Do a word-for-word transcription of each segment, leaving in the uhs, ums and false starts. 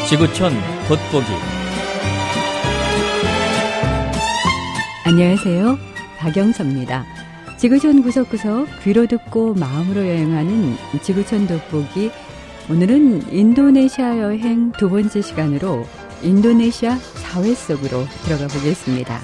지구촌 돋보기. 안녕하세요. 박영서입니다. 지구촌 구석구석 귀로 듣고 마음으로 여행하는 지구촌 돋보기. 오늘은 인도네시아 여행 두 번째 시간으로 인도네시아 사회 속으로 들어가 보겠습니다.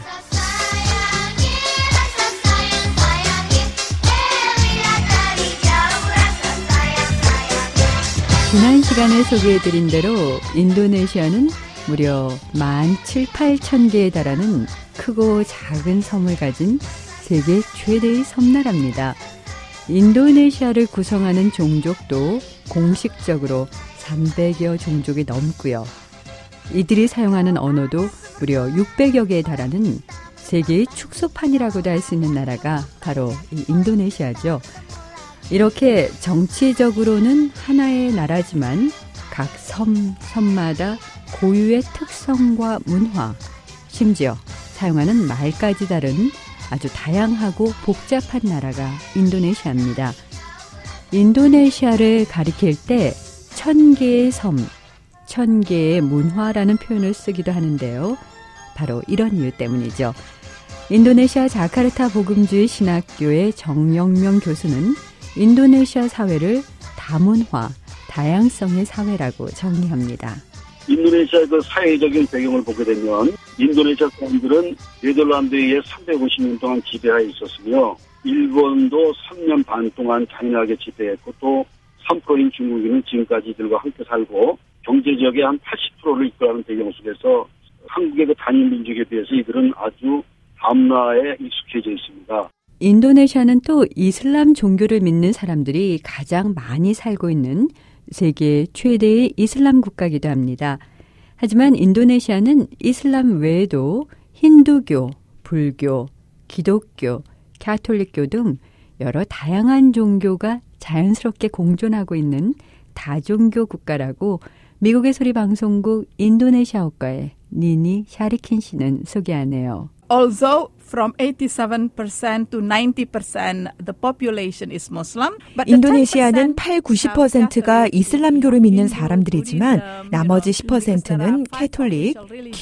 지난 시간에 소개해드린 대로 인도네시아는 무려 만 칠팔천 개에 달하는 크고 작은 섬을 가진 세계 최대의 섬나라입니다. 인도네시아를 구성하는 종족도 공식적으로 삼백여 종족이 넘고요. 이들이 사용하는 언어도 무려 육백여 개에 달하는 세계의 축소판이라고도 할 수 있는 나라가 바로 이 인도네시아죠. 이렇게 정치적으로는 하나의 나라지만 각 섬, 섬마다 고유의 특성과 문화, 심지어 사용하는 말까지 다른 아주 다양하고 복잡한 나라가 인도네시아입니다. 인도네시아를 가리킬 때 천 개의 섬, 천 개의 문화라는 표현을 쓰기도 하는데요. 바로 이런 이유 때문이죠. 인도네시아 자카르타 복음주의 신학교의 정영명 교수는 인도네시아 사회를 다문화, 다양성의 사회라고 정의합니다. 인도네시아의 그 사회적인 배경을 보게 되면 인도네시아 사람들은 네덜란드에 의해 삼백오십 년 동안 지배하에 있었으며 일본도 삼 년 반 동안 잔인하게 지배했고 또 삼 퍼센트인 중국인은 지금까지 이들과 함께 살고 경제적의 한 팔십 퍼센트를 이끌어가는 배경 속에서 한국의 그 단일 민족에 비해서 이들은 아주 다문화에 익숙해져 있습니다. 인도네시아는 또 이슬람 종교를 믿는 사람들이 가장 많이 살고 있는 세계 최대의 이슬람 국가이기도 합니다. 하지만 인도네시아는 이슬람 외에도 힌두교, 불교, 기독교, 가톨릭교 등 여러 다양한 종교가 자연스럽게 공존하고 있는 다종교 국가라고 미국의 소리 방송국 인도네시아어과의 니니 샤리킨 씨는 소개하네요. Although from eighty-seven percent to ninety percent the population is Muslim, 인도네시아는 팔, 구십 퍼센트가 이슬람교를 믿는 사람들이지만 나머지 십 퍼센트는 캐톨릭,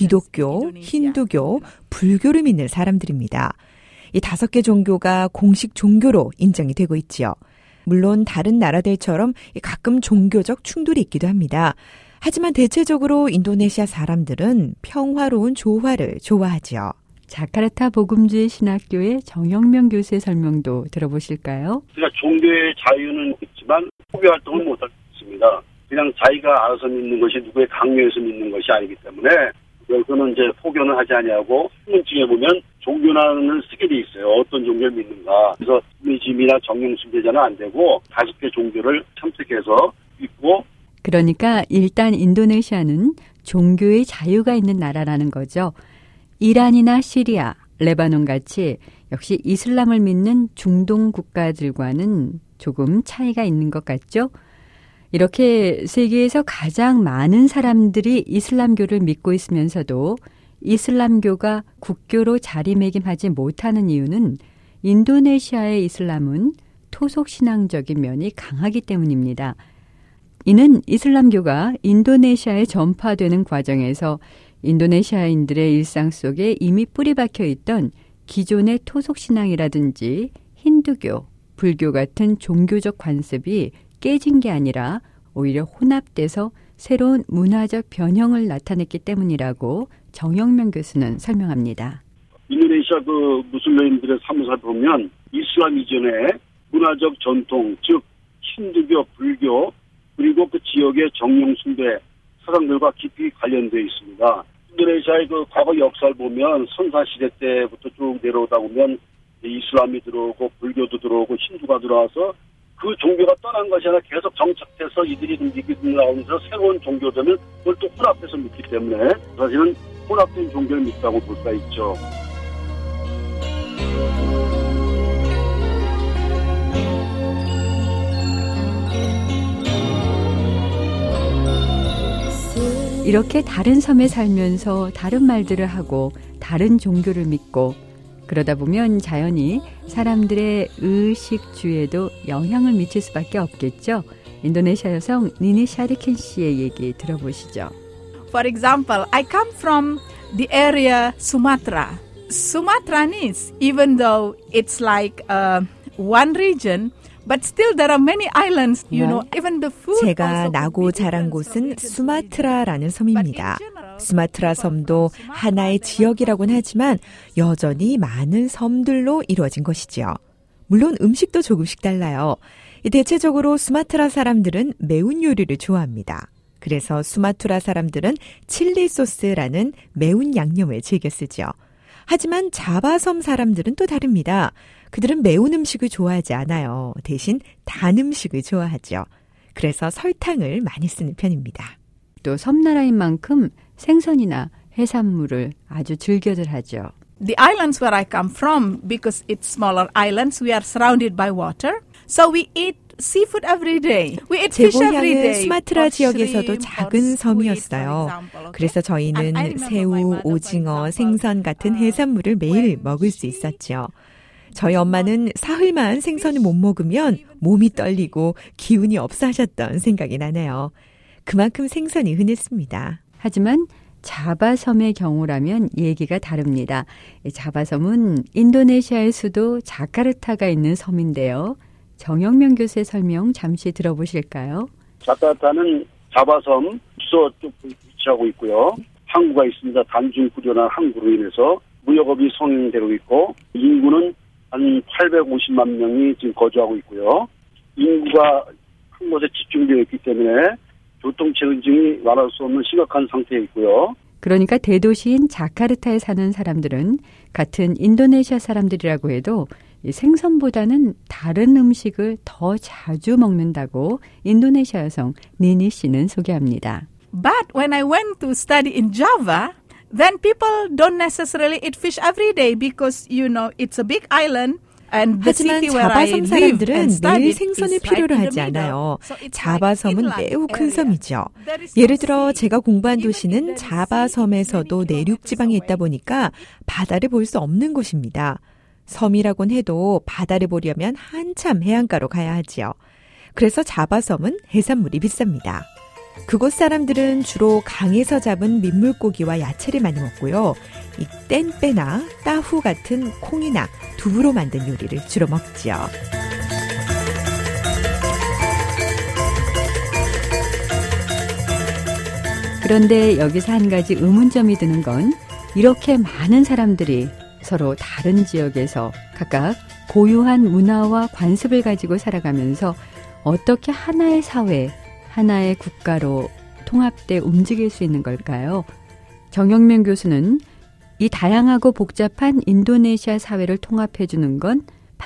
기독교, 힌두교, 불교를 믿는 사람들입니다. 이 다섯 개 종교가 공식 종교로 인정이 되고 있지요. 물론 다른 나라들처럼 가끔 종교적 충돌이 있기도 합니다. 하지만 대체적으로 인도네시아 사람들은 평화로운 조화를 좋아하지요. 자카르타 복음주의 신학교의 정영명 교수의 설명도 들어보실까요? 그러니까 종교의 자유는 있지만 포교 활동을 못할 수 있습니다. 그냥 자기가 알아서 믿는 것이 누구의 강요해서 믿는 것이 아니기 때문에 여기서는 이제 포교는 하지 아니하고 신문증에 보면 종교란을 쓰게 돼 있어요. 어떤 종교를 믿는가. 그래서 미즘이나 정령 숭배자는 안 되고 다섯 개 종교를 참석해서 믿고. 그러니까 일단 인도네시아는 종교의 자유가 있는 나라라는 거죠. 이란이나 시리아, 레바논 같이 역시 이슬람을 믿는 중동 국가들과는 조금 차이가 있는 것 같죠? 이렇게 세계에서 가장 많은 사람들이 이슬람교를 믿고 있으면서도 이슬람교가 국교로 자리매김하지 못하는 이유는 인도네시아의 이슬람은 토속신앙적인 면이 강하기 때문입니다. 이는 이슬람교가 인도네시아에 전파되는 과정에서 인도네시아인들의 일상 속에 이미 뿌리 박혀 있던 기존의 토속신앙이라든지 힌두교, 불교 같은 종교적 관습이 깨진 게 아니라 오히려 혼합돼서 새로운 문화적 변형을 나타냈기 때문이라고 정영명 교수는 설명합니다. 인도네시아 그 무슬림들의 삶을 보면 이슬람 이전에 문화적 전통, 즉 힌두교, 불교 그리고 그 지역의 정령 숭배 사상들과 깊이 관련되어 있습니다. 인도네시아의 그 과거 역사를 보면 선사시대 때부터 쭉 내려오다 보면 이슬람이 들어오고 불교도 들어오고 힌두가 들어와서 그 종교가 떠난 것이 아니라 계속 정착해서 이들이 움직이고 나오면서 새로운 종교들은 그걸 또 혼합해서 믿기 때문에 사실은 혼합된 종교를 믿다고 볼 수가 있죠. 이렇게 다른 섬에 살면서 다른 말들을 하고 다른 종교를 믿고 그러다 보면 자연히 사람들의 의식주에도 영향을 미칠 수밖에 없겠죠. 인도네시아 여성 니니 샤리킨 씨의 얘기 들어보시죠. For example, I come from the area Sumatra. Sumatranese, even though it's like uh, one region, but still there are many islands, you know, even the food. 제가 나고 자란 곳은 수마트라라는 섬입니다. 수마트라 섬도 하나의 지역이라고는 하지만 여전히 많은 섬들로 이루어진 것이지요. 물론 음식도 조금씩 달라요. 대체적으로 수마트라 사람들은 매운 요리를 좋아합니다. 그래서 수마트라 사람들은 칠리 소스라는 매운 양념을 즐겨 쓰죠. 하지만 자바섬 사람들은 또 다릅니다. 그들은 매운 음식을 좋아하지 않아요. 대신 단 음식을 좋아하죠. 그래서 설탕을 많이 쓰는 편입니다. 또 섬나라인 만큼 생선이나 해산물을 아주 즐겨들 하죠. The islands where I come from, because it's smaller islands, we are surrounded by water. So we eat seafood every day. We eat 제 fish every 고향은 day. 수마트라 or 지역에서도 shrimp, 작은 or 섬이었어요. squid, for example, okay? 그래서 저희는 And I remember my 새우, mother, for 오징어, example, 생선 같은 해산물을 매일 먹을 수 있었죠. 저희 엄마는 사흘만 생선을 못 먹으면 몸이 떨리고 기운이 없어 하셨던 생각이 나네요. 그만큼 생선이 흔했습니다. 하지만 자바섬의 경우라면 얘기가 다릅니다. 자바섬은 인도네시아의 수도 자카르타가 있는 섬인데요. 정영명 교수의 설명 잠시 들어보실까요? 자카르타는 자바섬 수도 쪽 위치하고 있고요. 항구가 있습니다. 단중구조나 항구로 인해서 무역업이 성행되고 있고 인구는 한 팔백오십만 명이 지금 거주하고 있고요. 인구가 한 곳에 집중되어 있기 때문에 교통체증이 말할 수 없는 심각한 상태에 있고요. 그러니까 대도시인 자카르타에 사는 사람들은 같은 인도네시아 사람들이라고 해도 생선보다는 다른 음식을 더 자주 먹는다고 인도네시아 여성 니니 씨는 소개합니다. But when I went to study in Java, then people don't necessarily eat fish every day because, you know, it's a big island. And the 하지만 city where I 자바섬 live 사람들은 and 매일 studied 생선을 is 필요로 right in 하지 the middle. 않아요. So it's 자바섬은 like 매우 inland 큰 area. 섬이죠. There is no 예를 들어 sea. 제가 공부한 Even if 도시는 there is sea, 자바섬에서도 many 내륙 지방에 kilometers 있다 보니까 바다를 볼 수 없는 곳입니다. 섬이라곤 해도 바다를 보려면 한참 해안가로 가야 하지요. 그래서 자바섬은 해산물이 비쌉니다. 그곳 사람들은 주로 강에서 잡은 민물고기와 야채를 많이 먹고요. 이 뗀빼나 따후 같은 콩이나 두부로 만든 요리를 주로 먹지요. 그런데 여기서 한 가지 의문점이 드는 건 이렇게 많은 사람들이 서로 다른 지역에서 각각 고유한 문화와 관습을 가지고 살아가면서 어떻게 하나의 사회, 하나의 국가로 통합돼 움직일 수 있는 걸까요? 정영명 교수는 이 다양하고 복잡한 인도네시아 사회를 통합해주는 건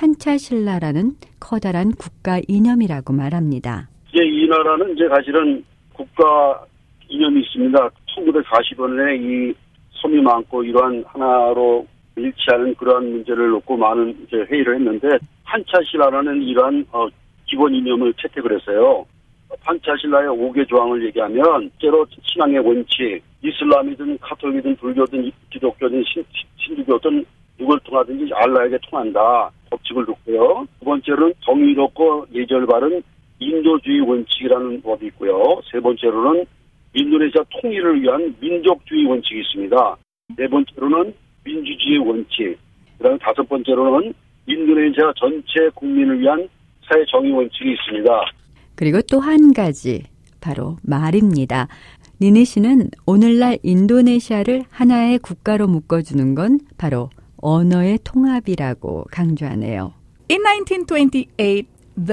판차실라라는 커다란 국가 이념이라고 말합니다. 이제 이 나라는 이제 사실은 국가 이념이 있습니다. 천구백사십 년에 이 섬이 많고 이러한 하나로 일치하는 그러한 문제를 놓고 많은 이제 회의를 했는데 판차실라라는 이러한 어, 기본 이념을 채택을 했어요. 판차실라의 오 개 조항을 얘기하면 실제로 신앙의 원칙, 이슬람이든 카톨릭이든 불교든 기독교든 신, 신주교든 누굴 통하든지 알라에게 통한다. 법칙을 놓고요. 두 번째로는 정의롭고 예절 바른 인도주의 원칙이라는 법이 있고요. 세 번째로는 인도네시아 통일을 위한 민족주의 원칙이 있습니다. 네 번째로는 민주주의 원칙, 그다음에 다섯 번째로는 인도네시아 전체 국민을 위한 사회 정의 원칙이 있습니다. 그리고 또 한 가지, 바로 말입니다. 니니 씨는 오늘날 인도네시아를 하나의 국가로 묶어주는 건 바로 언어의 통합이라고 강조하네요. In nineteen twenty-eight,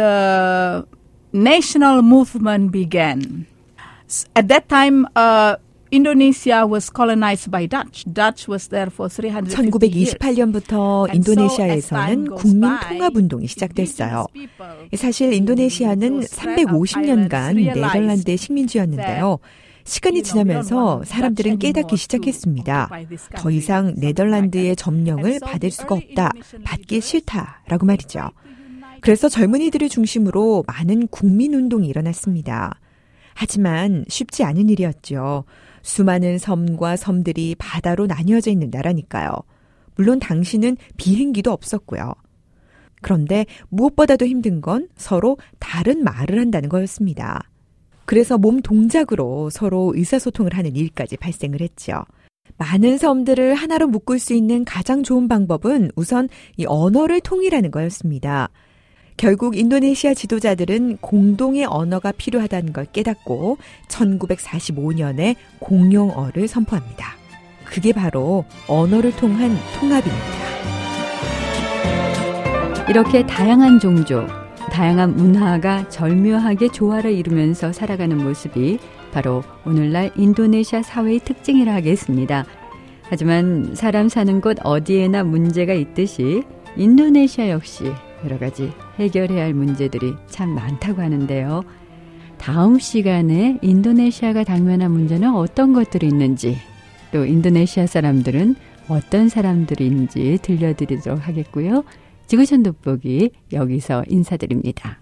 the national movement began. At that time, uh, Indonesia was colonized by Dutch. Dutch was there for three hundred fifty years. 천구백이십팔 년부터 인도네시아에서는 국민 통합 운동이 시작됐어요. 사실 인도네시아는 삼백오십 년간 네덜란드의 식민지였는데요. 시간이 지나면서 사람들은 깨닫기 시작했습니다. 더 이상 네덜란드의 점령을 받을 수가 없다, 받기 싫다라고 말이죠. 그래서 젊은이들을 중심으로 많은 국민운동이 일어났습니다. 하지만 쉽지 않은 일이었죠. 수많은 섬과 섬들이 바다로 나뉘어져 있는 나라니까요. 물론 당시는 비행기도 없었고요. 그런데 무엇보다도 힘든 건 서로 다른 말을 한다는 거였습니다. 그래서 몸 동작으로 서로 의사소통을 하는 일까지 발생을 했죠. 많은 섬들을 하나로 묶을 수 있는 가장 좋은 방법은 우선 이 언어를 통일하는 거였습니다. 결국 인도네시아 지도자들은 공동의 언어가 필요하다는 걸 깨닫고 천구백사십오 년에 공용어를 선포합니다. 그게 바로 언어를 통한 통합입니다. 이렇게 다양한 종족, 다양한 문화가 절묘하게 조화를 이루면서 살아가는 모습이 바로 오늘날 인도네시아 사회의 특징이라 하겠습니다. 하지만 사람 사는 곳 어디에나 문제가 있듯이 인도네시아 역시 여러 가지 해결해야 할 문제들이 참 많다고 하는데요. 다음 시간에 인도네시아가 당면한 문제는 어떤 것들이 있는지, 또 인도네시아 사람들은 어떤 사람들인지 들려드리도록 하겠고요. 지구촌 돋보기 여기서 인사드립니다.